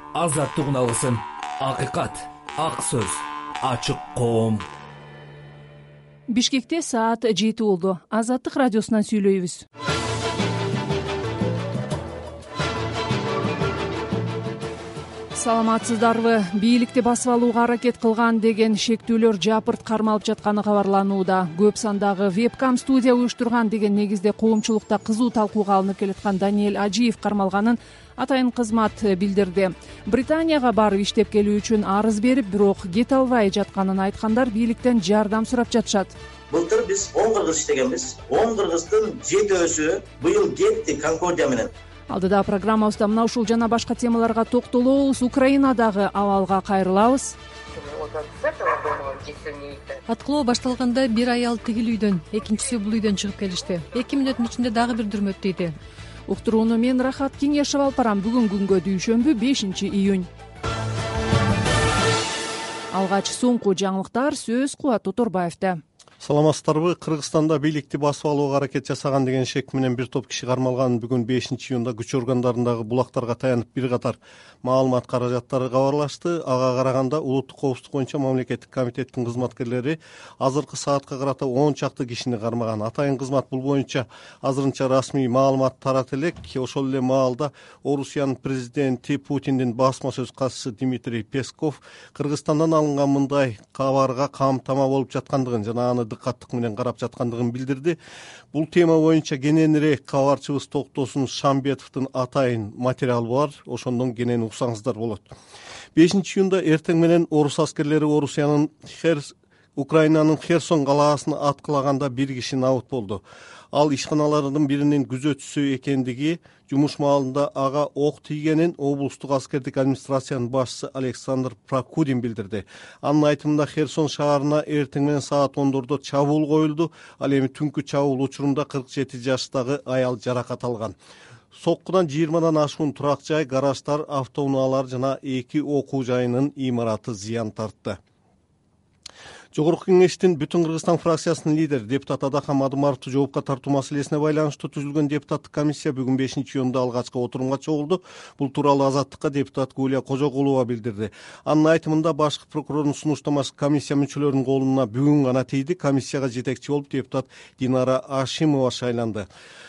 азаттык алсын, акыйкат, ак сөз, ачык коом. Бишкекте саат 7 болду. Азаттык радиосунан сүйлөйбүз. Саламатсыздарбы? Бийликти басып алууга аракет кылган деген шектүүлөр жапырт кармалып жатканы кабарланууда. Көп сандагы вебкам студия уюштурган деген негизде коомчулукта кызуу талкууга алынып келаткан Даниэль Ажиев кармалганын атайын кызмат билдирди. Британияга барып иштеп келүү үчүн арыз берип, бирок кете албай жатканын айткандар бийликтен жардам сурап жатышат. Былтыр биз 10 кыргыз иштегенбиз. 10 кыргыздын 7-өсү быйыл кетти Конкордия менен. Алдыда программабызда мына ушул жана башка темаларга токтолобуз. Украинадагы абалга кайрылабыз. Аткылоо башталганда бир аял тигил үйдөн, экинчиси бул үйдөн чыгып келишти. 2 мүнөттүн ичинде дагы бир дүрмөт дейди. Уктурууну мен Рахат Кеңешев алып барам. Бүгүн күнгө дүйшөмбү 5-июнь. Алгач соңку жаңылыктар сөз Кубат Тоторбаевда. Саламатсыздарбы? Кыргызстанда бийликти басып алууга аракет жасаган деген шек менен бир топ киши кармалган. Бүгүн 5-июнда күч органдарындагы булактарга таянып бир катар маалымат каражаттары кабарлашты. Ага караганда улуттук коопсуздук боюнча мамлекеттик комитеттин кызматкерлери азыркы саатка карата 10 чакты кишини кармаган. Атайын кызмат бул боюнча азырынча расмий маалымат тарата элек. Ошол эле маалда Орусиянын президенти Путиндин басма сөз катчысы Дмитрий Песков Кыргызстандан алынган мындай кабарга камтама болуп жаткандыгын жана аны дыкаттык менен карап жаткандыгын билдирди. Бул тема боюнча кененирээк кабарчыбыз Токтосун Шамбетовдун атайын материалы бар. Ошондон кенен уксаңыздар болот. 5-июнда эртең менен орус аскерлери Украинанын Херсон калаасын аткылаганда бир киши набыт болду. Ал ишканалардын биринин күзөтчүсү экендиги, жумуш маалында ага ок тийгенин облустук аскердик администрациянын башчысы Александр Прокудин билдирди. Анын айтымында Херсон шаарына эртең менен саат 10:00 чабуул коюлду. Ал эми түнкү чабуул учурунда 47 жаштагы аял жаракат алган. Соккудан 20 ашуун турак жай, гараждар, автоунаалар жана 2 окуу жайынын имараты зыян тартты. Жогорку кеңештин Бүтүн Кыргызстан фракциясынын лидери депутат Адакам Адымаровду жоопко тартуу маселесине байланыштуу түзүлгөн депутаттык комиссия бүгүн 5-июнда алгачкы отурумга чогулду. Бул тууралуу Азаттыкка депутат Гулия Кожокулова билдирди. Анын айтымында башкы прокурордун сунуштамасы комиссия мүчөлөрүнүн колуна бүгүн гана тийди. Комиссияга жетекчи болуп депутат Динара Ашимова шайланды.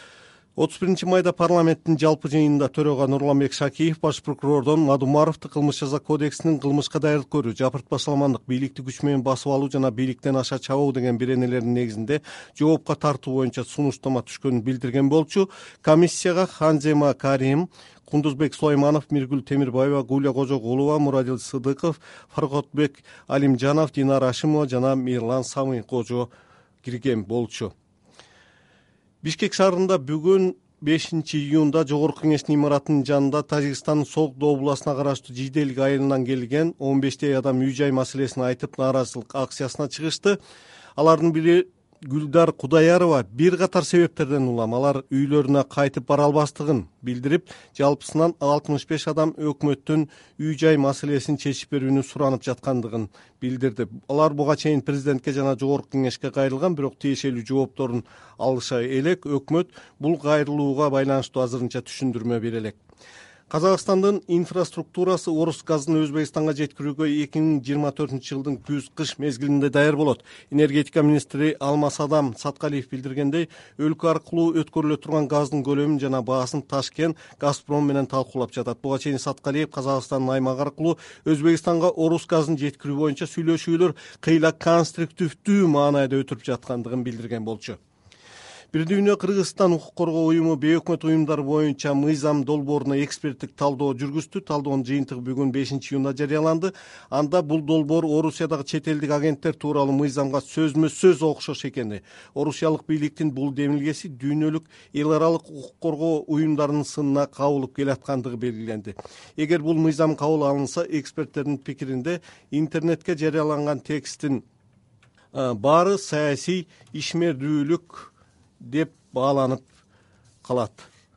31 майда парламенттин жалпы жыйынында төрөгө Нурланбек Шакиев баш прокурордон Мадумаровду кылмыш жаза кодексинин кылмышка даярдык көрүү, жапыртпа саламандык, бийликти күч менен басып алуу жана бийликтен аша чабуу деген беренелердин негизинде жоопко тартуу боюнча сунуштама түшкөнүн билдирген болчу. Комиссияга Ханзема Карим, Кундузбек Сулайманов, Миргүл Темирбаева, Гулия Кожокулова, Мурадил Сыдыков, Фаркотбек Алимжанов, Динара Ашимова жана Мирлан Самый Кожо кирген болчу. Бишкек шаарында бүгүн 5-июнда Жогорку кеңештин имаратынын жанында Тажикстандын Согдо областына караштуу Жиделик айылынан келген 15 адам үй-жай маселесин айтып нааразычылык акциясына чыгышты. Алардын бири Гүлдар Кудаярова бир катар себептерден улам алар үйлөрүнө кайтып бара албастыгын билдирип, жалпысынан 65 адам өкмөттүн үй-жай маселесин чечип берүүнү суранып жаткандыгын билдирди. Алар буга чейин президентке жана Жогорку кеңешке кайрылган, бирок тиешелүү жоопторун алыша элек. Өкмөт бул кайрылууга байланыштуу азырынча түшүндүрмө бере элек. Казакстандын инфраструктурасы орус газын Өзбекстанга жеткирүүгө 2024-жылдын күз-кыш мезгилинде даяр болот. Энергетика министри Алмасадам Саткалиев билдиргендей, өлкө аркылуу өткөрүлө турган газдын көлөмүн жана баасын Ташкент Газпром менен талкуулап жатат. Буга чейин Саткалиев Казакстандын аймак аркылуу Өзбекстанга орус газын жеткирүү боюнча сүйлөшүүлөр кыйла конструктивдүү маанайда өтүрүп жаткандыгын билдирген болчу. Бир дүйнө Кыргызстан укук коргоо уюму бейөкмөт уюмдар боюнча мыйзам долбооруна эксперттик талдоо жүргүздү. Талдоонун жыйынтыгы бүгүн 5-июнда жарыяланды. Анда бул долбоор Орусиядагы чет элдик агенттер тууралуу мыйзамга сөзмө-сөз окшош экени, орусиялык бийликтин бул демилгеси дүйнөлүк эл аралык укук коргоо уюмдарынын сынына кабылып келаткандыгы белгиленди. Эгер бул мыйзам кабыл алынса, эксперттердин пикиринде интернетке жарыяланган текстин баары саясий ишмердүүлүк деп бааланып калат.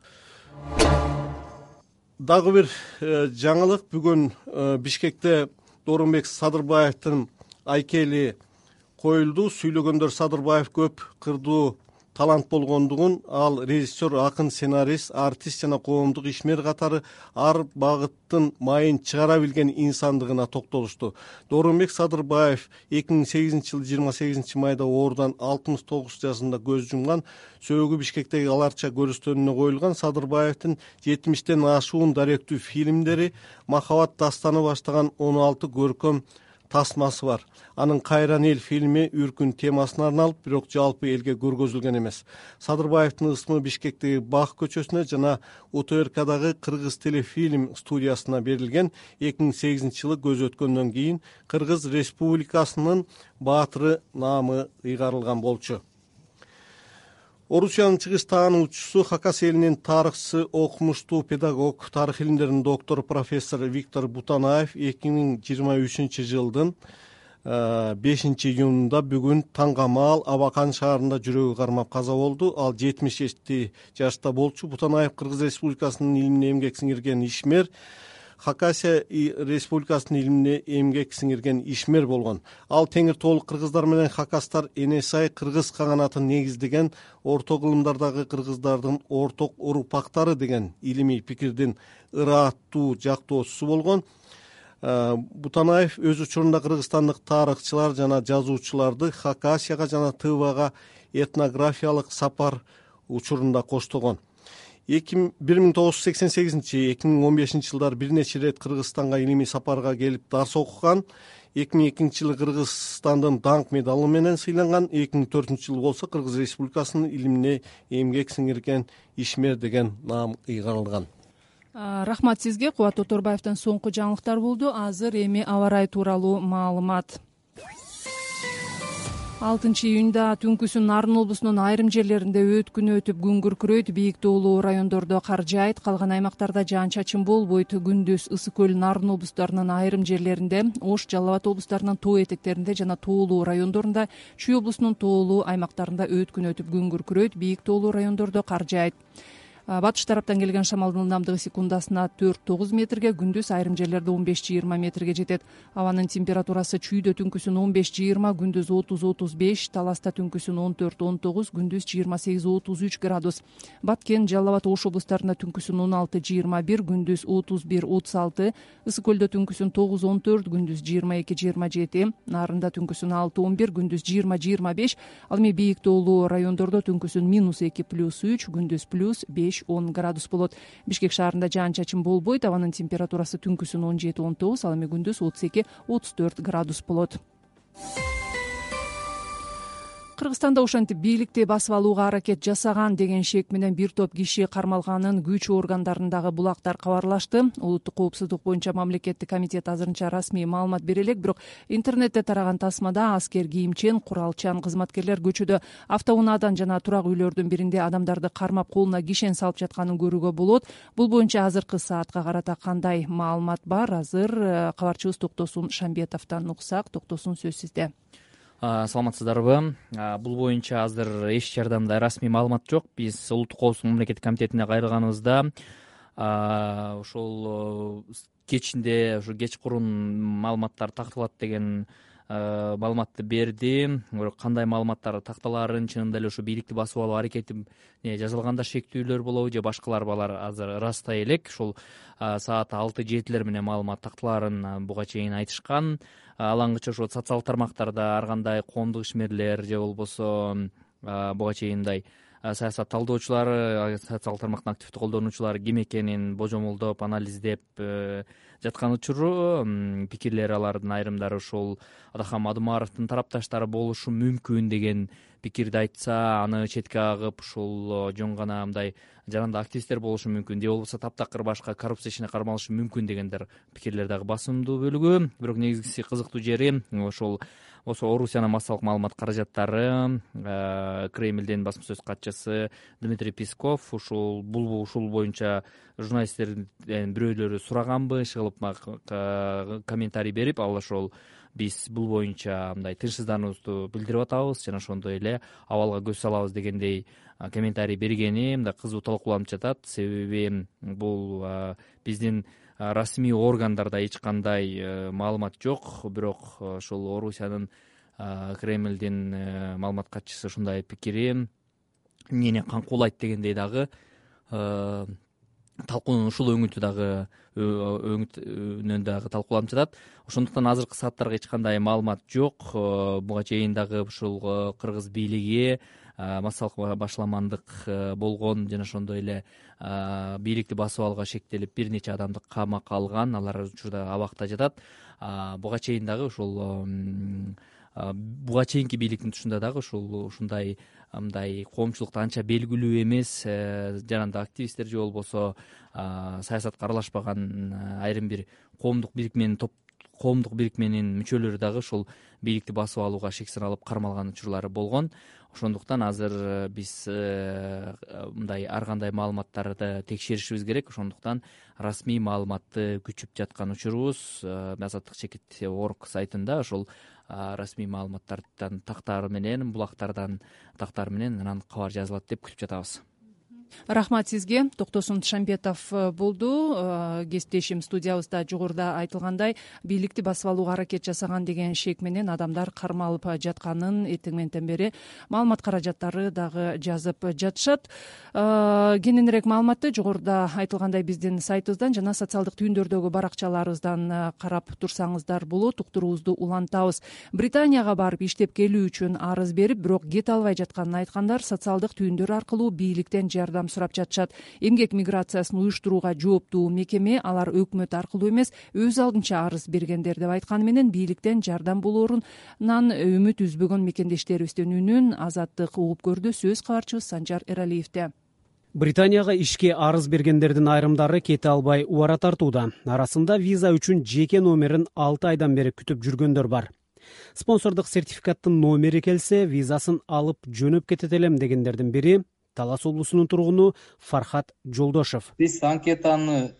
Дагы бир жаңылык, бүгүн Бишкекте Дооронбек Садырбаевдин айкели коюлду. Сүйлөгөндөр Садырбаев көп кырдуу талант болгондугун ал режиссер, акын, сценарист, артист жана коомдук ишмер катары ар багыттын майын чыгара билген инсандыгына токтолушту. Дооронбек Садырбаев 2008-жылы 28 майда оорудан 69 жашында көз жумган. Сөөгү Бишкектеги аларча көрүстөнүнө коюлган. Садырбаевдин 70тен ашуун даректүү фильмдери, махабат дастаны баштаган 16 көркөм тасмасы бар. Анын Кайран эл фильми үркүн темасына арналып, бирок жалпы элге көргөзүлгөн эмес. Садырбаевдин ысмы Бишкектеги Бак көчөсүнө жана УТРКдагы Кыргыз телефильм студиясына берилген. 2008-жылы көз өткөндөн кийин Кыргыз Республикасынын баатыры наамы ыйгарылган болчу. Орусиянын чыгыш таануучусу, Хакас элинин тарыхчысы, окумуштуу педагог, тарых илимдеринин доктору профессор Виктор Бутанаев 2023-жылдын 5-июнунда бүгүн таңгамаал Абакан шаарында жүрөгү кармап каза болду. Ал 77 жашта болчу. Бутанаев Кыргыз Республикасынын илимине эмгек сиңирген ишмер, Хакасия Республикасынын илимине эмгек сиңирген ишмер болгон. Ал теңир тоолук кыргыздар менен хакастар Энесай кыргыз каганатын негиздеген орто кылымдардагы кыргыздардын орток урпактары деген илимий пикирдин ырааттуу жактоочусу болгон. Бутанаев өз учурунда кыргызстандык тарыхчылар жана жазуучуларды Хакасияга жана Тывага этнографиялык сапар учурунда коштогон. 1988-2015-жылдары бир нече ирет Кыргызстанга илимий сапарга келип дарс окуган. 2002-жылы Кыргызстандын даңк медалы менен сыйланган. 2004-жылы болсо Кыргыз Республикасынын илимине эмгек сиңирген ишмер деген наам ыйгарылган. Рахмат сизге. Кубат Оторбаевден соңку жаңылыктар болду. Азыр эми аба ырайы тууралуу маалымат. 6-июнда түнкүсүн Нарын облусунун айрым жерлеринде өткүн өтүп күн күркүрөйт. Бийик тоолуу райондордо кар жаайт, калган аймактарда жаан-чачын болбойт. Күндүз Ысык көл, Нарын облустарынын айрым жерлеринде, Ош, Жалал Абад облустарынын тоо этектеринде жана тоолуу райондорунда, Чүй облусунун тоолуу аймактарында өткүн өтүп күн күркүрөйт. Бийик тоолуу райондордо кар жаайт. Батыш тараптан келген шамалдын ылдамдыгы секундасына 4-9 метрге, күндүз айрым жерлерде 15-20 метрге жетет. Абанын температурасы Чүйдө түнкүсүн 15-20, күндүз 30-35, Таласта түнкүсүн 14-19, күндүз 28-33 градус. Баткен, Жалал Абад, Ош облустарында түнкүсүн 16-21, күндүз 31-36, Ысык көлдө түнкүсүн 9-14, күндүз 22-27, Нарында түнкүсүн 6-11, күндүз 20-25, ал эми бийик тоолуу райондордо түнкүсүн -2+3, күндүз +5-10 градус болот. Бишкек шаарында жаан-чачын болбойт. Абанын температурасы түнкүсүн 17-19, ал эми күндүз 32-34 градус болот. Кыргызстанда ошентип бийликти басып алууга аракет жасаган деген шек менен бир топ киши кармалганын күч органдарындагы булактар кабарлашты. Улуттук коопсуздук боюнча мамлекеттик комитет азырынча расмий маалымат бере элек, бирок интернетте тараган тасмада аскер кийимчен, куралчан кызматкерлер көчөдө автоунаадан жана турак үйлөрдүн биринде адамдарды кармап колуна кишен салып жатканын көрүүгө болот. Бул боюнча азыркы саатка карата кандай маалымат бар? Азыр кабарчыбыз Токтосун Шамбетовдон уксак. Токтосун, сөз сизде. Саламатсыздарбы? Бул боюнча азыр эч жардамда расмий маалымат жок. Биз улуттук коопсуздук мамлекеттик комитетине кайрылганыбызда ошол кечинде, ушу кечкурун маалыматтар такталат деген маалыматты берди. Бирок кандай маалыматтар такталаарын, чынында эле ушу бийликти басып алуу аракети жасалганда шектүүлөр болобу же башкалар балар азыр ырастай элек. Ушул саат 6-7 менен маалымат такталаарын буга чейин айтышкан. Ал аңгыча ошо социалдык тармактарда ар кандай коомдук ишмерлер же болбосо буга чейин мындай саясат талдоочулар, социалдык тармактын активдүү колдонуучулары ким экенин божомолдоп, анализдеп жаткан учуру пикирлер, алардын айрымдары ушул Адахам Адымаровдун тарапташтары болушу мүмкүн деген пикирди айтса, аны четке агып ушул жөн гана мындай жарандык активисттер болушу мүмкүн, же болбосо таптакыр башка коррупция ишине кармалышы мүмкүн дегендер пикирлер дагы басымдуу бөлүгү. Бирок негизгиси кызыктуу жери ошол Орусиянын массалык маалымат каражаттары, Кремлдин басма сөз катчысы Дмитрий Песков ушул боюнча журналисттердин бирөөлөрү сураганбы, иш кылып комментарий берип, ал ошол биз бул боюнча мындай тынчсыздануубузду билдирип атабыз жана ошондой эле абалга көз салабыз дегендей комментарий бергени мындай кызуу талкууланып жатат. Себеби бул биздин расмий органдарда эч кандай маалымат жок. Бирок ошол Орусиянын Кремлдин маалымат катчысы ушундай пикири эмнени камкуулайт дегендей дагы талкуунун ушул өңүтүнөн дагы талкууланып жатат. Ошондуктан азыркы сааттарга эч кандай маалымат жок. Буга чейин дагы ушул кыргыз бийлиги массалык башаламандык болгон жана ошондой эле бийликти басып алууга шектелип бир нече адамды камакка алган, алар учурда абакта жатат. Буга чейин дагы буга чейинки бийликтин тушунда дагы ушундай мындай коомчулукта анча белгилүү эмес жанагындай активисттер же болбосо саясатка аралашпаган айрым бир коомдук бирикменин мүчөлөрү дагы ушул бийликти басып алууга шексин алып кармалган учурлары болгон. Ошондуктан азыр биз мындай ар кандай маалыматтарды текшеришибиз керек. Ошондуктан расмий маалыматты күчүп жаткан учурубуз Азаттык чекит орг сайтында ошол расмий маалыматтардан тактары менен, булактардан тактары менен анан кабар жазылат деп күтүп жатабыз. Рахмат сизге. Токтосун Тышанбетов болду. Кесиптешим студиябызда жогоруда айтылгандай, бийликти басып алууга аракет жасаган деген шек менен адамдар кармалып жатканын эртең мененден бери маалымат каражаттары дагы жазып жатышат. Кененирээк маалыматты жогоруда айтылгандай биздин сайтыбыздан жана социалдык түйүндөрдөгү баракчаларыбыздан карап турсаңыздар болот. Уктуруубузду улантабыз. Британияга барып иштеп келүү үчүн арыз берип, бирок кете албай жатканын айткандар социалдык түйүндөр аркылуу бийликтен жардам сурап жатышат. Эмгек миграциясын уюштурууга жооптуу мекеме алар өкмөт аркылуу эмес, өз алдынча арыз бергендер деп айтканы менен бийликтен жардам болоорунан үмүт үзбөгөн мекендештерибиздин үнүн Азаттык угуп көрдү. Сөз кабарчыбыз Санжар Эралиевде. Британияга ишке арыз бергендердин айрымдары кете албай убара тартууда. Арасында виза үчүн жеке номерин 6 айдан бери күтүп жүргөндөр бар. Спонсордук сертификаттын номери келсе, визасын алып жөнөп кетет элем дегендердин бири Талас облусунун тургуну Фархат Жолдошев. Биз анкетаны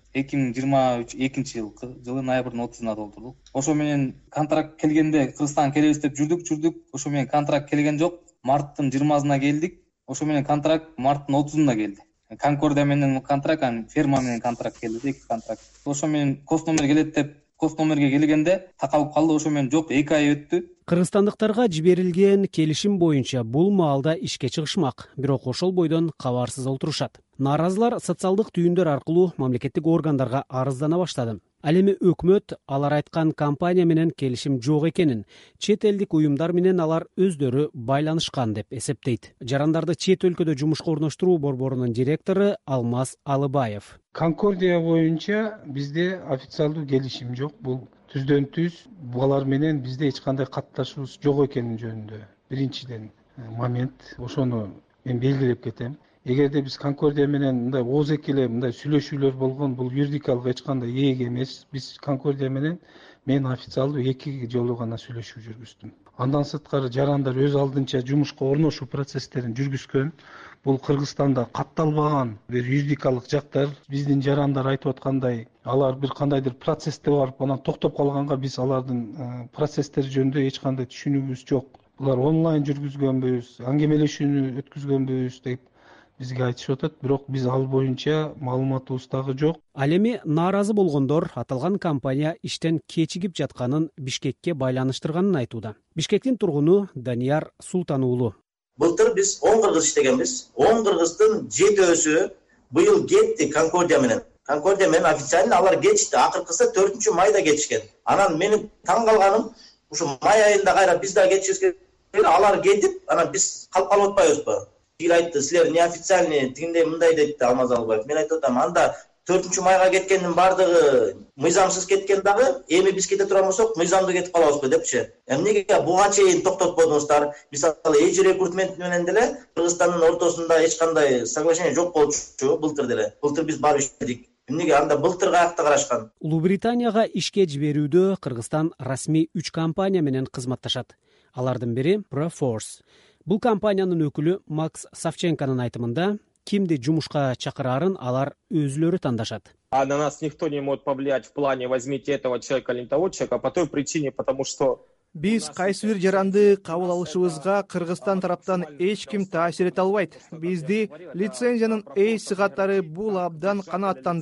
2022 жылы ноябрдын 30-на толтурдук. Ошо менен контракт келгенде Кыргызстанга келебиз деп жүрдүк. Ошо менен контракт келген жок. Марттын 20-сына келдик. Ошо менен контракт марттын 30-на келди. Конкордия менен контракт, ферма менен контракт келди, эки контракт. Ошо менен кос номер келет деп кос номерге келгенде такалып калды. Ошо менен жок, 2 ай өттү. Кыргызстандыктарга жиберилген келишим боюнча бул маалда ишке чыгышмак, бирок ошол бойдон кабарсыз олтурушат. Нааразылар социалдык түйүндөр аркылуу мамлекеттик органдарга арыздана баштады. Ал эми өкмөт алар айткан компания менен келишим жок экенин, чет элдик уюмдар менен алар өздөрү байланышкан деп эсептейт. Жарандарды чет өлкөдө жумушка орноштуруу борборунун директору Алмаз Алыбаев. Конкордия боюнча бизде официалдуу келишим жок. Бул түздөн түз алар менен бизде эч кандай катташуубуз жок экени жөнүндө биринчиден момент. Ошону мен белгилеп кетем. Эгерде биз Конкордия менен мындай ооз эле мындай сүйлөшүүлөр болгон, бул юридикалык эч кандай ээк эмес. Биз Конкордия менен мен официалдуу 2 жолу гана сүйлөшүү жүргүздүм. Андан сырткары жарандар өз алдынча жумушка орношуу процесстерин жүргүзгөн. Бул Кыргызстанда катталбаган бир юридикалык жактар. Биздин жарандар айтып аткандай, алар бир кандайдыр процессте барып анан токтоп калганга биз алардын процесстери жөнүндө эч кандай түшүнүгүбүз жок. Булар онлайн жүргүзгөнбүз, аңгемелешүүнү өткүзгөнбүз деп бизге айтышып атат, бирок биз ал боюнча маалыматыбыз дагы жок. Ал эми нааразы болгондор аталган компания иштен кечигип жатканын Бишкекке байланыштырганын айтууда. Бишкектин тургуну Данияр Султан уулу. Былтыр биз 10 кыргыз иштегенбиз. 10 кыргыздын 7-өсү быйыл кетти Конкордия менен. Конкордия менен официально алар кетишти. Акыркысы 4-майда кетишкен. Анан менин таң калганым, ушу май айында кайра биз да кетишибиз керек. Алар кетип, анан биз калып атпайбызбы? Айтты, силер неофициальный тигиндей мындай депти Алмаз Алыбаев. Мен айтып атам, анда 4-майга кеткендин бардыгы мыйзамсыз кеткен дагы, эми биз кете турган болсок, мыйзамдуу кетип калабызбы депчи. Эмнеге буга чейин токтотподуңуздар? Мисалы, эйж рекрутмент менен деле Кыргызстандын ортосунда эч кандай соглашение жок болчу былтыр деле. Былтыр биз барып иштедик. Эмнеге анда былтыр каякта карашкан? Улуу Британияга ишке жиберүүдө Кыргызстан расмий 3 компания менен кызматташат. Алардын бири Proforce. Бул компаниянын өкүлү Макс Савченконун айтымында, кимди жумушка чакырарын алар өзүлөрү тандашат. А на нас никто не может повлиять в плане возьмите этого человека или того человека по той причине, потому что биз кайсы бир жаранды кабыл алышыбызга Кыргызстан тараптан эч ким таасир эте албайт. Бизди лицензиянын сыгаттары бул абдан канааттандырат.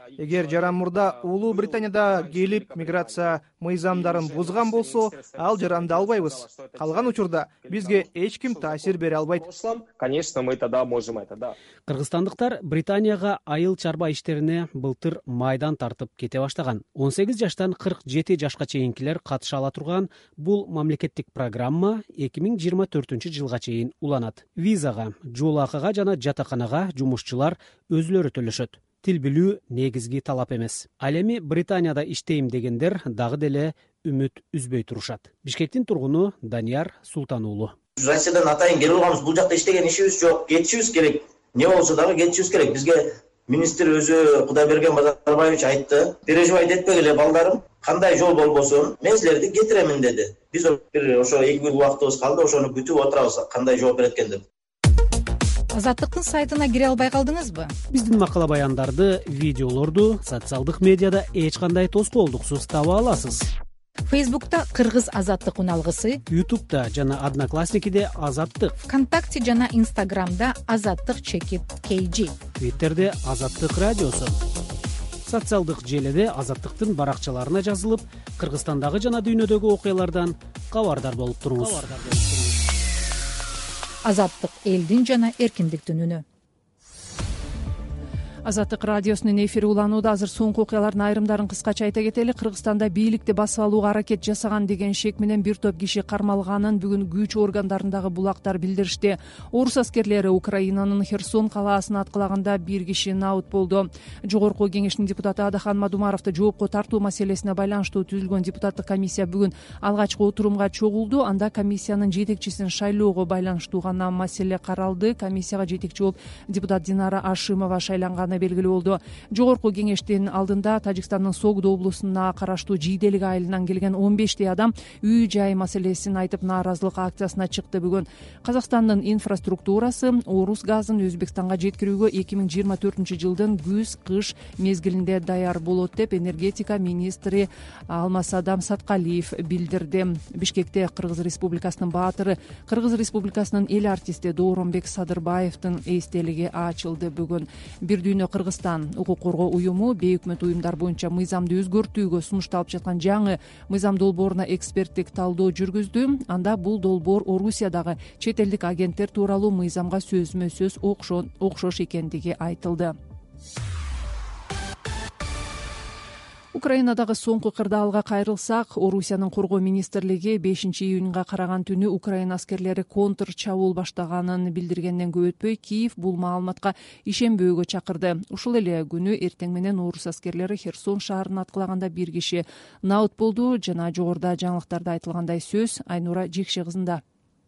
эгер Жаран мурда Улуу Британияда келип миграция мыйзамдарын бузган болсо, ал Жаранды албайбыз. Калган учурда бизге эч ким таасир бере албайт. Конечно, мы тогда можем это, да. Кыргызстандыктар Британияга айыл чарба иштерине былтыр майдан тартып кете баштаган. 18 жаштан 47 жашка чейинкилер катыша ала турган бул мамлекеттик программа 2024-жылга чейин уланат. Визага, жол акыга жана жатаканага жумушчулар өзүлөрү төлөшөт. Тил билүү негизги талап эмес. Ал эми Британияда иштейм дегендер дагы деле үмүт үзбөй турушат. Бишкектин тургуну Данияр Султан уулу. Россиядан атайын келип алганбыз, бул жакта иштеген ишибиз жок, кетишибиз керек. Не болсо дагы кетишибиз керек. Бизге министр өзү Кудайберген Базарбаевич айтты, переживать этпегиле балдарым, кандай жол болбосун мен силерди кетиремин деди. Биз бир ошо 2 күн убактыбыз калды, ошону күтүп отурабыз, кандай жооп берет экен деп. Азаттыктын сайтына кире албай калдыңызбы? Биздин макала баяндарды, видеолорду социалдык медиада эч кандай тоскоолдуксуз таба аласыз. Фейсбукта Кыргыз Азаттык уналгысы, Ютубта жана Одноклассникиде Азаттык, ВКонтакте жана Инстаграмда Азаттык _KG, Твиттерде Азаттык радиосу. Социалдык желеде Азаттыктын баракчаларына жазылып, Кыргызстандагы жана дүйнөдөгү окуялардан кабардар болуп туруңуз. Азаттык элдин жана эркиндиктин үнү. Азаттык радиосунун эфири уланууда. Азыр соңку окуялардын айрымдарын кыскача айта кетели. Кыргызстанда бийликти басып алууга аракет жасаган деген шек менен бир топ киши кармалганын бүгүн күч органдарындагы булактар билдиришти. Орус аскерлери Украинанын Херсон калаасын аткылаганда бир киши наут болду. Жогорку кеңештин депутаты Адахан Мадумаровду жоопко тартуу маселесине байланыштуу түзүлгөн депутаттык комиссия бүгүн алгачкы отурумга чогулду. Анда комиссиянын жетекчисин шайлоого байланыштуу гана маселе каралды. Комиссияга жетекчи болуп депутат Динара Ашимова шайланганы белгилүү болду. Жогорку кеңештин алдында Тажикстандын Согду облусуна караштуу Жийделик айылынан келген 15 адам үй жай маселесин айтып нааразылык акциясына чыкты. Бүгүн Казакстандын инфраструктурасы орус газын Өзбекстанга жеткирүүгө 2024-жылдын күз-кыш мезгилинде даяр болот деп энергетика министри Алмасадам Саткалиев билдирди. Бишкекте Кыргыз Республикасынын баатыры, Кыргыз Республикасынын эл артисти Дооронбек Садырбаевдин эстелиги ачылды. Бүгүн Бир дүйнө Кыргызстан укук коргоо уюму бейөкмөт уюмдар боюнча мыйзамды өзгөртүүгө сунушталып жаткан жаңы мыйзам долбооруна эксперттик талдоо жүргүздү. Анда бул долбоор Орусиядагы чет элдик агенттер тууралуу мыйзамга сөзмө сөз окшош экендиги айтылды. Украинадагы соңку кырдаалга кайрылсак, Орусиянын коргоо министрлиги 5-июнга караган түнү Украина аскерлери контр чабуул баштаганын билдиргенден көп өтпөй Киев бул маалыматка ишенбөөгө чакырды. Ушул эле күнү эртең менен орус аскерлери Херсон шаарын аткылаганда бир киши наут болду. Жана жогоруда жаңылыктарда айтылгандай сөз Айнура Жекше кызында.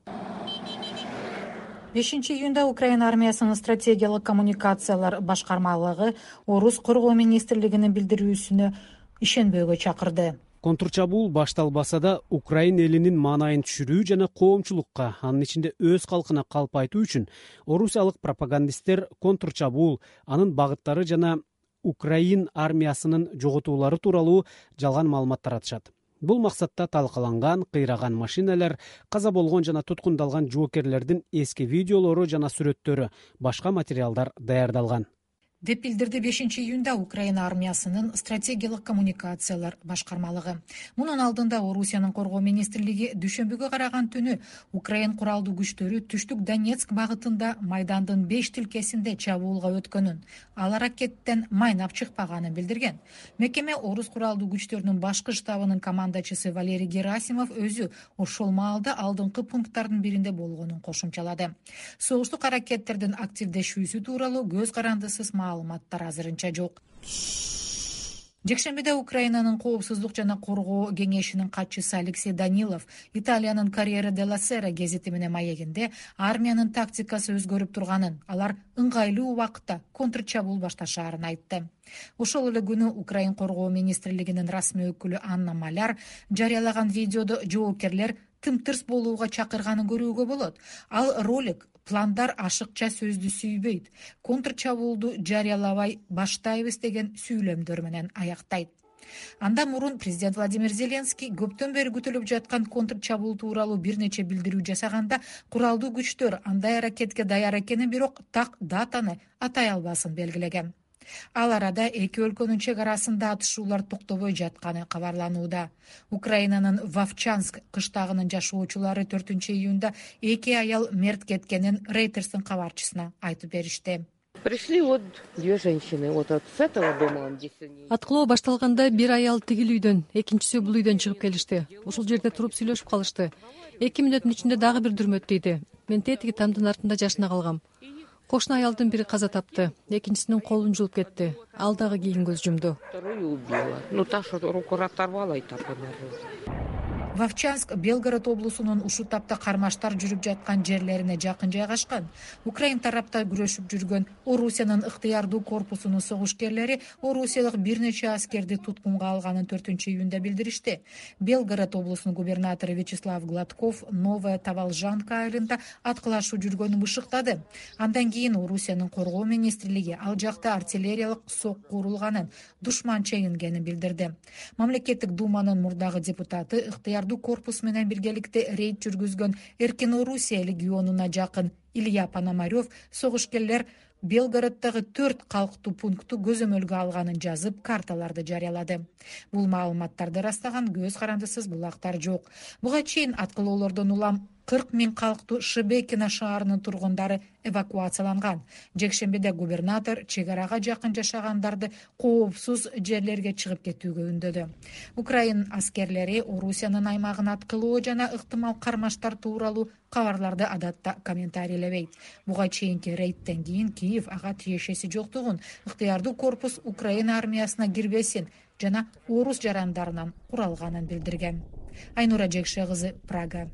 5-июнда Украина армиясынын стратегиялык коммуникациялар башкармалыгы Орус коргоо министрлигинин билдирүүсүнө ишенбөөгө чакырды. Контрчабуул башталбаса да Украин элинин маанайын түшүрүү жана коомчулукка, анын ичинде өз калкына калп айтуу үчүн орусиялык пропагандисттер контрчабуул, анын багыттары жана Украин армиясынын жоготуулары тууралуу жалган маалымат таратышат. Бул максатта талкаланган, кыйраган машиналар, каза болгон жана туткундалган жоокерлердин эски видеолору жана сүрөттөрү, башка материалдар даярдалган деп билдирди 5-июнда Украина армиясынын стратегиялык коммуникациялар башкармалыгы. Мунун алдында Орусиянын коргоо министрлиги дүйшөмбүгө караган түнү Украин куралдуу күчтөрү түштүк Донецк багытында Майдандын 5 тилкесинде чабуулга өткөнүн, ал аракеттен майнап чыкпаганын билдирген. Мекеме орус куралдуу күчтөрүнүн башкы штабынын командачысы Валерий Герасимов өзү ошол маалда алдыңкы пункттардын биринде болгонун кошумчалады. Согуштук аракеттердин активдешүүсү тууралуу көз карандысыз маалыматтар азырынча жок. Жекшембиде Украинанын коопсуздук жана коргоо кеңешинин катчысы Алексей Данилов Италиянын Corriere della Sera гезити менен маегинде армиянын тактикасы өзгөрүп турганын, алар ыңгайлуу убакытта контрчабуул башташаарын айтты. Ошол эле күнү Украин коргоо министрлигинин расмий өкүлү Анна Маляр жарыялаган видеодо жоокерлер тым-тырс болууга чакырганын көрүүгө болот. Ал ролик пландар ашыкча сөздү сүйбөйт, контрчабуулду жарыялабай баштайбыз деген сүйлөмдөр менен аяктайт. Анда мурун президент Владимир Зеленский көптөн бери күтүлүп жаткан контрчабуул тууралуу бир нече билдирүү жасаганда куралдуу күчтөр андай аракетке даяр экенин, бирок так датаны атай албасын белгилеген. Ал арада эки өлкөнүн чек арасында атышуулар токтобой жатканы кабарланууда. Украинанын Вовчанск кыштагынын жашоочулары 4-июнда 2 аял мерт кеткенин Рейтерстин кабарчысына айтып беришти. Пришли вот две женщины, вот с этого дома. Аткылоо башталганда бир аял тигил үйдөн, экинчиси бул үйдөн чыгып келишти. Ушул жерде туруп сүйлөшүп калышты. 2 мүнөттүн ичинде дагы бир дүрмөт дейди. Мен тетиги тамдын артында жашына калгам. Кошуна аялдын бири каза тапты, экинчисинин колун жулуп кетти. Ал дагы кийин көз жумду. Вторую убила. Ну та, что руку оторвала и так умерла. Вовчанск Белгород облусунун ушул тапта кармаштар жүрүп жаткан жерлерине жакын жайгашкан. Украин тарапта күрөшүп жүргөн Орусиянын ыктыярдуу корпусунун согушкерлери орусиялык бир нече аскерди туткунга алганын 4-июнда билдиришти. Белгород облусунун губернатору Вячеслав Гладков Новая Таволжанка айылында аткылашуу жүргөнүн бышыктады. Андан кийин Орусиянын коргоо министрлиги ал жакта артиллериялык сок курулганын, душман чегингенин билдирди. Мамлекеттик думанын мурдагы депутаты ыктыярдуу корпус менен биргеликте рейд жүргүзгөн Эркин Орусия легионуна жакын Илья Пономарев согушкерлер Белгороддогу 4 калктуу пунктту көзөмөлгө алганын жазып, карталарды жарыялады. Бул маалыматтарды растаган көз карандысыз булактар жок. Буга чейин аткылоолордон улам 40 000 калктуу Шебекино шаарынын тургундары эвакуацияланган. Жекшембиде губернатор чек арага жакын жашагандарды коопсуз жерлерге чыгып кетүүгө үндөдү. Украин аскерлери Орусиянын аймагын аткылоо жана ыктымал кармаштар тууралуу кабарларды адатта комментарийлебейт. Буга чейинки рейдтен кийин Киев ага тиешеси жоктугун, ыктыярдуу корпус Украина армиясына кирбесин жана орус жарандарынан куралганын билдирген. Айнура Жекше кызы, Прага.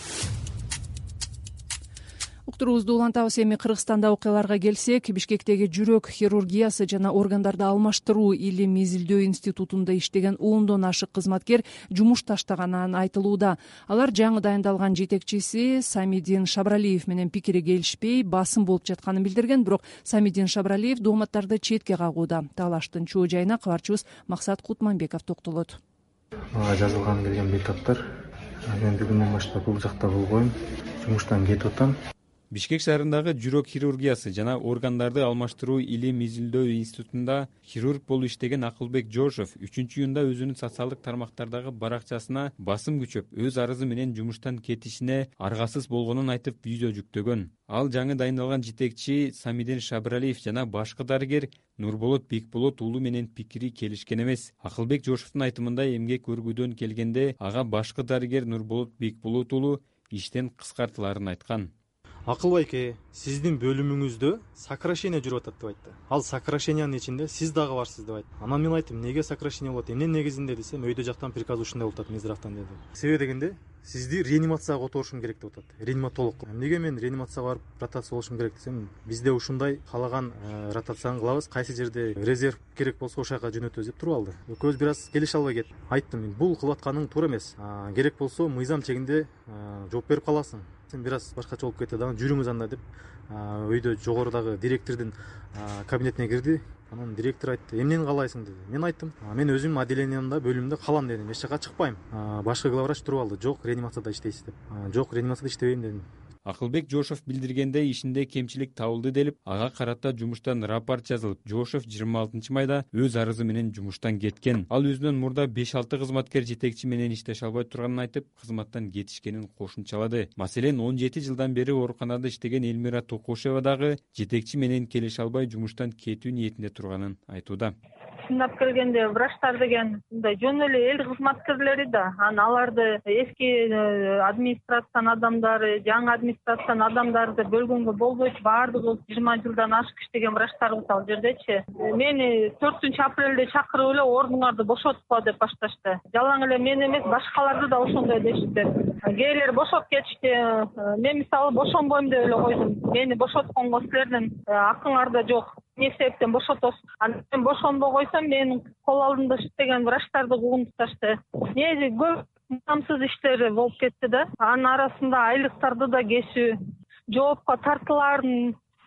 Уктуруубузду улантабыз. Эми Кыргызстанда окуяларга келсек, Бишкектеги жүрөк хирургиясы жана органдарды алмаштыруу илим изилдөө институтунда иштеген 10дон ашык кызматкер жумуш таштаганы айтылууда. Алар жаңы дайындалган жетекчиси Самидин Шабралиев менен пикири келишпей басым болуп жатканын билдирген, бирок Самидин Шабралиев дооматтарды четке кагууда. Талаштын чоо жайына кабарчыбыз Максат Кутманбеков токтолот. Мага жазылган келген бекаттар, мен бүгүнөн баштап бул жакта болбойм, жумуштан кетип атам. Бишкек шаарындагы жүрөк хирургиясы жана органдарды алмаштыруу илим изилдөө институтунда хирург болуп иштеген Акылбек Жошов 3-июнда өзүнүн социалдык тармактардагы баракчасына басым күчөп, өз арызы менен жумуштан кетишине аргасыз болгонун айтып видео жүктөгөн. Ал жаңы дайындалган жетекчи Самидин Шабралиев жана башкы дарыгер Нурболот Бекболот уулу менен пикири келишкен эмес. Акылбек Жошовдун айтымында эмгек өргүүдөн келгенде ага башкы дарыгер Нурболот Бекболот уулу иштен кыскартыларын айткан. Акылбайке, сиздин бөлүмүңүздө сокращение жүрүп атат деп айтты. Ал сокращениянын ичинде сиз дагы барсыз деп айтты. Анан мен айттым, неге сокращение болот? Эмне негизинде десем, өйдө жактан приказ ушундай болуп атат Минздравтан деди. Себеби дегенде, сизди реанимацияга которушум керек деп атат. Реаниматолог. Эмнеге мен реанимацияга барып ротация болушум керек десем, бизде ушундай каалаган ротацияны кылабыз, кайсы жерде резерв керек болсо ошол жака жөнөтөбүз деп туруп алды. Экөөбүз бир аз келише албай кеттик. Айттым, бул кылып атканың туура эмес. Керек болсо мыйзам чегинде жооп берип каласың. Бир аз башкача болуп кетти дагы, жүрүңүз анда деп өйдө жогорудагы директордун кабинетине кирди. Анан директор айтты, эмнени каалайсың деди. Мен айттым, мен өзүм отделениямда, бөлүмдө калам дедим, эч жака чыкпайм. Башкы главврач туруп алды, жок реанимацияда иштейсиз деп. Жок реанимацияда иштебейм дедим. Акылбек Жошов билдиргендей ишинде кемчилик табылды делип, ага карата жумуштан рапорт жазылып, Жошов 26 майда өз арызы менен жумуштан кеткен. Ал өзүнөн мурда 5-6 кызматкер жетекчи менен иштеше албай турганын айтып, кызматтан кетишкенин кошумчалады. Маселен, 17 жылдан бери ооруканада иштеген Элмира Токошева дагы жетекчи менен келише албай жумуштан кетүү ниетинде турганын айтууда. Чындап келгенде врачтар деген мындай жөн эле эл кызматкерлери да, аларды эски администрациянын адамдары, жаңы администрациянын адамдарды бөлгөнгө болбойт. Баардыгы 20 жылдан ашык иштеген врачтарыбыз ал жердечи. Мени 4-апрелде чакырып эле ордуңарды бошотпа деп башташты. Жалаң эле мен эмес, башкаларды да ошондой дешти. Кээрлер бошоп кетишти. Мен мисалы бошонбойм деп эле койдум. Мени бошотконго силердин акыңарда жок. Не себептен бошотосуз? Мен бошонбой койсом, менин кол алдымда иштеген врачтарды куугун туташты. Негизи көп мыйзамсыз иштери болуп кетти да. Анын арасында айлыктарды да кесүү, жоопко тартылаарын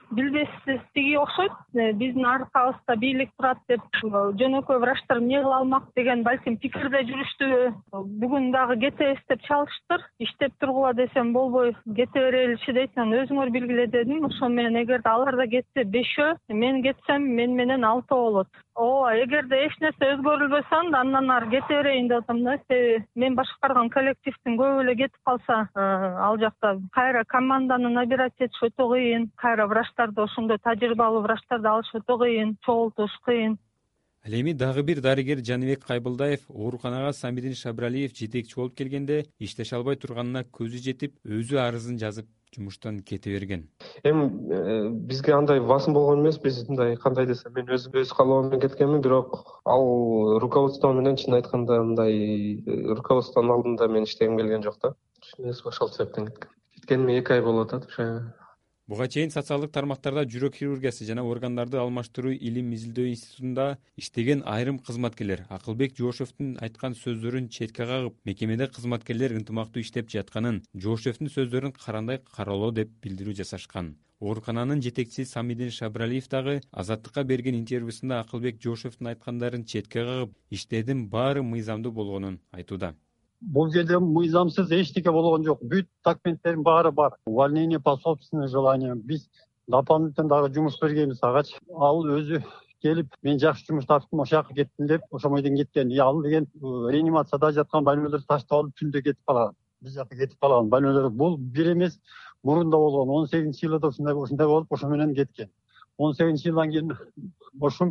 билбестиги окшойт. Биздин аркабызда бийлик турат деп жөнөкөй врачтар эмне кыла алмак деген балким пикирде жүрүштүбү. Бүгүн дагы кетебиз деп чалыштыр. Иштеп тургула десем болбой, кете береличи дейт. Мен өзүңөр билгиле дедим. Ошо менен эгерде алар да кетсе 5, мен кетсем мен менен 6 болот. Ооба, эгерде эч нерсе өзгөрүлбөсө андан ары кете берейин деп атам да. Себеби мен башкарган коллективдин көбү эле кетип калса, ал жакта кайра команданы набирать этиш өтө кыйын, кайра врачтарды, ошондой тажрыйбалуу врачтарды алыш өтө кыйын, чогултуш кыйын. Ал эми дагы бир дарыгер Жаныбек Кайбылдаев ооруканага Самидин Шабралиев жетекчи болуп келгенде иштеше албай турганына көзү жетип, өзү арызын жазып жумуштан кете берген. Эми бизге андай басым болгон эмес, биз мындай кандай десем, мен өз каалоом менен кеткенмин, бирок ал руководство менен чын айтканда мындай руководствонун алдында мен иштегим келген жок да. Ошол себептен кеткениме 2 ай болуп атат уже. Буга чейин социалдык тармактарда жүрөк хирургиясы жана органдарды алмаштыруу илим изилдөө институтунда иштеген айрым кызматкерлер Акылбек Жошевдун айткан сөздөрүн четке кагып, мекемеде кызматкерлер ынтымактуу иштеп жатканын, Жошевдун сөздөрүн карандай кароолоо деп билдирүү жасашкан. Оорукананын жетекчиси Самидин Шабралиев дагы Азаттыкка берген интервьюсунда Акылбек Жошевдун айткандарын четке кагып, иштердин баары мыйзамдуу болгонун айтууда. Бул жерде мыйзамсыз эчтеке болгон жок. Бүт документтердин баары бар. Увольнение по собственному желанию. Биз дополнительно дагы жумуш бергенбиз ага. Ал өзү келип, мен жакшы жумуш таптым, ошол жака кеттим деп, ошол бойдон кеткен. Ал деген реанимацияда жаткан больнолорду таштап алып түндө кетип калган. Биз жака кетип калган больнолор. Бул бир эмес, мурунда болгон 18-жылда ушундай болуп, ошо менен кеткен. 18-жылдан кийин ошум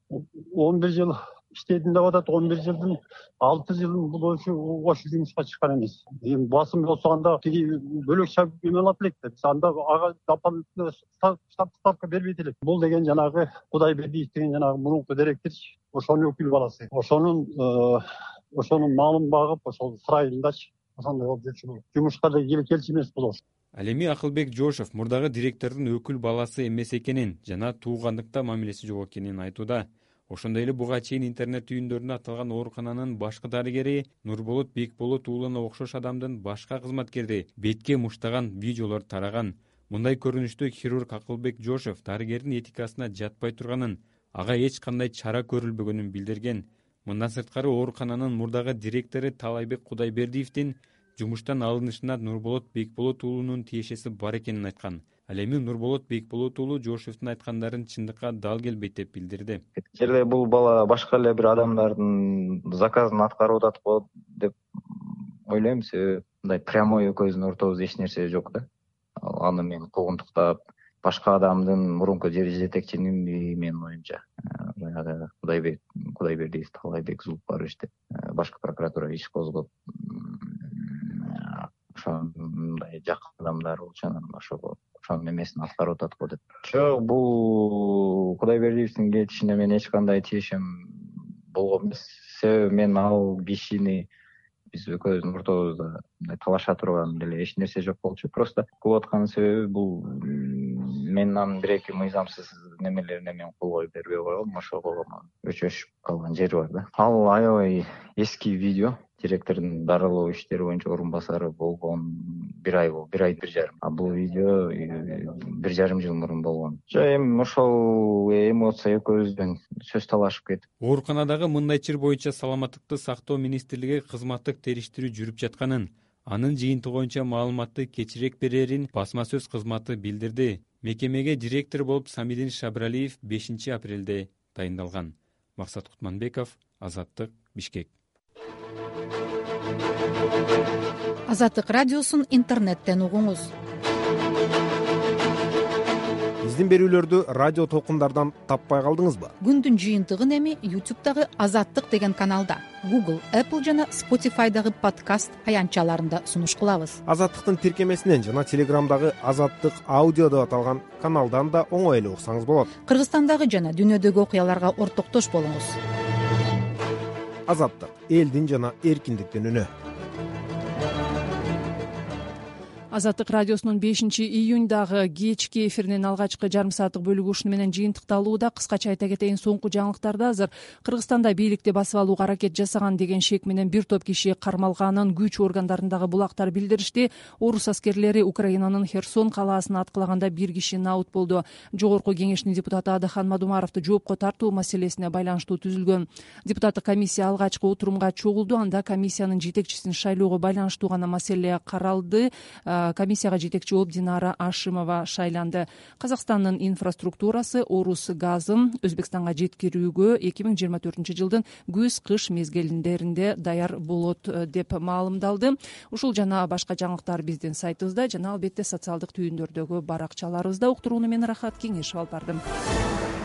11 жыл иштедим деп атат. 11 жылдын 6 жылын бул ошо жумушка чыккан эмес. Эми басым болсо анда тиги бөлөкчө эме алат элек деп. Анда ага дополнительно ставка бербейт элек. Бул деген жанагы Кудайбердиев деген жанагы мурунку директор, ошонун өкүл баласы. Ошонун малын багып, ошол сырайындачы ошондой болуп жүрчү. Жумушка да келчү эмес бул. Ал эми Акылбек Жошев мурдагы директордун өкүл баласы эмес экенин жана туугандыкта мамилеси жок экенин айтууда. Ошондой эле буга чейин интернет түйүндөрүндө аталган оорукананын башкы дарыгери Нурболот Бекболот уулуна окшош адамдын башка кызматкерди бетке муштаган видеолор тараган. Мындай көрүнүштө хирург Акылбек Жошев дарыгердин этикасына жатпай турганын, ага эч кандай чара көрүлбөгөнүн билдирген. Мындан сырткары оорукананын мурдагы директору Талайбек Кудайбердиевдин жумуштан алынышына Нурболот Бекболот уулунун тиешеси бар экенин айткан. Ал эми Нурболот Бекболот уулу Жошевдун айткандарын чындыкка дал келбейт деп билдирди. Жерде бул бала башка эле бир адамдардын заказын аткарып атат болот деп ойлойм. Себеби мындай прямой экөөбүздүн ортобузда эч нерсе жок да. Аны мен куугунтуктап, башка адамдын мурунку жетекчинин менин оюмча баягы Кудайбердиев Талайбек Зулпарович деп башкы прокуратура иш козгоп, ошондой жакын адамдар болчу, ошонун эмесин аткарып атат го деп. Жок, бул Кудайбердиевдин кетишине мен эч кандай тиешем болгон эмес. Себеби мен ал кишини биз экөөбүздүн ортобузда мындай талаша турган деле эч нерсе жок болчу. Просто кылып аткан себеби бул мен анын бир-эки мыйзамсыз немелерине мен кол коюп бербей койгом. Ошого өчөшүп калган жери бар да. Ал аябай эски видео. Директордун дарылоо иштери боюнча орун басары болгон 1 ай болду, 1 ай 1 жарым. А бул видео 1 жарым жыл мурун болгон. Эми ошол эмоция экөөбүздөн сөз талашып кетип. Ооруканадагы мындай чыр боюнча Саламаттыкты сактоо министрлиги кызматтык териштирүү жүрүп жатканын, анын жыйынтыгы боюнча маалыматты кечирээк берерин басма сөз кызматы билдирди. Мекемеге директор болуп Самидин Шабралиев 5 апрелде дайындалган. Максат Кутманбеков, Азаттык, Бишкек. Азаттык радиосун интернеттен угуңуз. Биздин берүүлөрдү радио толкундардан таппай калдыңызбы? Күндүн жыйынтыгын эми YouTube'дагы Азаттык деген каналда, Google, Apple жана Spotify'дагы подкаст аянтчаларында сунуш кылабыз. Азаттыктын тиркемесинен жана Телеграмдагы Азаттык аудио деп аталган каналдан да оңой эле уксаңыз болот. Кыргызстандагы жана дүйнөдөгү окуяларга ортоктош болуңуз. Азаттык, элдин жана эркиндиктин үнү. Азаттык радиосунун 5-июндагы кечки эфиринин алгачкы жарым сааттык бөлүгү ушуну менен жыйынтыкталууда. Кыскача айта кетейин, соңку жаңылыктарда азыр Кыргызстанда бийликти басып алууга аракет жасаган деген шек менен бир топ киши кармалганын күч органдарындагы булактар билдиришти. Орус аскерлери Украинанын Херсон калаасын аткылаганда бир киши наут болду. Жогорку кеңештин депутаты Адахан Мадумаровду жоопко тартуу маселесине байланыштуу түзүлгөн депутаттык комиссия алгачкы отурумга чогулду. Анда комиссиянын жетекчисин шайлоого байланыштуу гана маселе каралды. Комиссияга жетекчи болуп Динара Ашимова шайланды. Казакстандын инфраструктурасы Орус газын Өзбекстанга жеткирүүгө 2024-жылдын күз-кыш мезгилдеринде даяр болот деп маалымдалды. Ушул жана башка жаңылыктар биздин сайтыбызда жана албетте социалдык түйүндөрдөгү баракчаларыбызда. Уктурууну мен Рахат Кеңешев алып бардым.